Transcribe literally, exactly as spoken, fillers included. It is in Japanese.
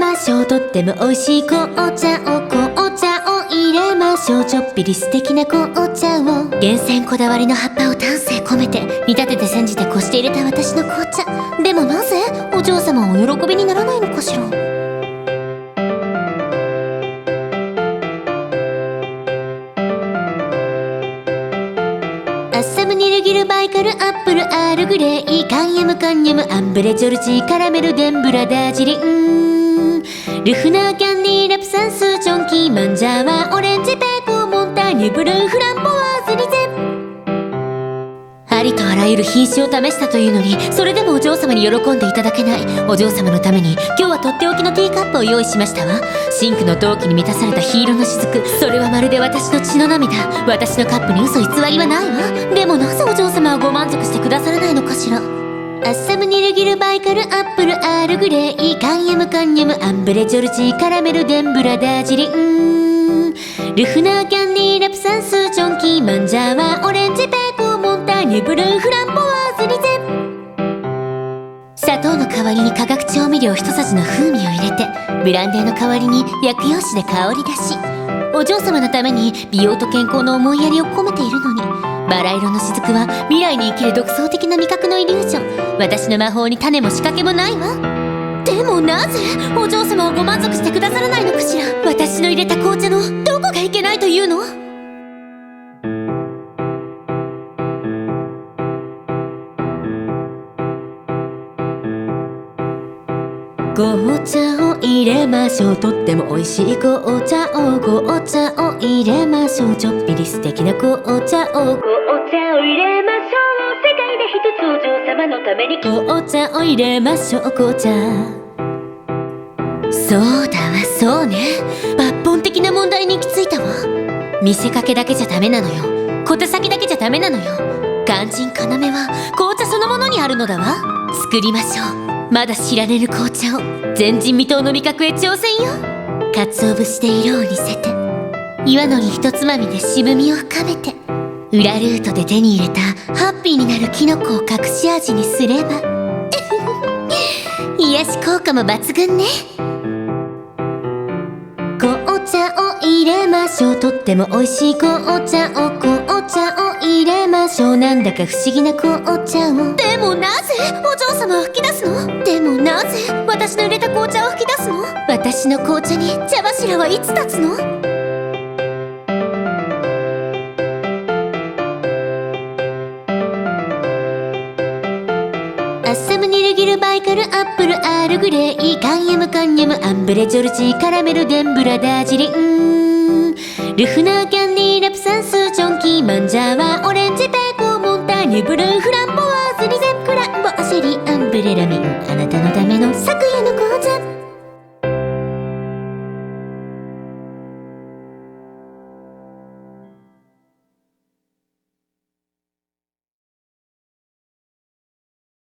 ましょう。とっても美味しい紅茶を紅茶を入れましょう。ちょっぴり素敵な紅茶を厳選こだわりの葉っぱを丹精込めて煮立てて煎じてこして入れた私の紅茶。でもなぜお嬢様はお喜びにならないのかしら。アッサムニルギルバイカルアップルアールグレイカンヤムカンニャムアンブレジョルジーカラメルデンブラダージリンルフナーキャンディーラプサンスチョンキーマンジャワオレンジペーコーモンターニュブルーフランボワーズリゼありとあらゆる品種を試したというのにそれでもお嬢様に喜んでいただけない。お嬢様のために今日はとっておきのティーカップを用意しましたわ。シンクの陶器に満たされた黄色の雫、それはまるで私の血の涙。私のカップに嘘偽りはないわ。でもなぜお嬢様はご満足してくださらないのかしら。アッサムニルギルバイカルアップルアールグレイカンヤムカンニャムアンブレジョルジーカラメルデンブラダージリンルフナーキャンディーラプサンスチョンキーマンジャワオレンジペーコーモンターニュブルーフランボワーズリゼ砂糖の代わりに化学調味料一さじの風味を入れてブランデーの代わりに薬用紙で香り出しお嬢様のために美容と健康の思いやりを込めているのにバラ色の雫は未来に生きる独創的な味覚のイリュージョン。私の魔法に種も仕掛けもないわ。でもなぜお嬢様はご満足してくださらないのかしら。私の入れた紅茶のどこがいけないというの。紅茶を入れましょう。とっても美味しい紅茶を紅茶を入れましょう。ちょっぴり素敵な紅茶を紅茶を入れましょう。世界で一つお嬢様のために紅茶を入れましょう。紅茶そうだわそうね。抜本的な問題に行き着いたわ。見せかけだけじゃダメなのよ。小手先だけじゃダメなのよ。肝心要は紅茶そのものにあるのだわ。作りましょう。まだ知られる紅茶を前人未到の味覚へ挑戦よ。鰹節で色を似せて岩のり一つまみで渋みを深めて裏ルートで手に入れたハッピーになるキノコを隠し味にすれば癒し効果も抜群ね。紅茶を入れましょう。とっても美味しい紅茶を紅茶を入れましょう。なんだか不思議な紅茶を。でもなぜお嬢様は吹き出すの。でもなぜ私の入れた紅茶を吹き出すの。私の紅茶に茶柱はいつ立つの。アッサムニルギルバイカルアップルアールグレイカンヤムカンニャムアンブレジョルジーカラメルデンブラダージリンルフナーキャンディーラプサンスチョンキーマンジャワオレンジペーコーモンターニュブルーフランボワーズリゼクランボシェリーアンブレラミンあなたのための昨夜の紅茶。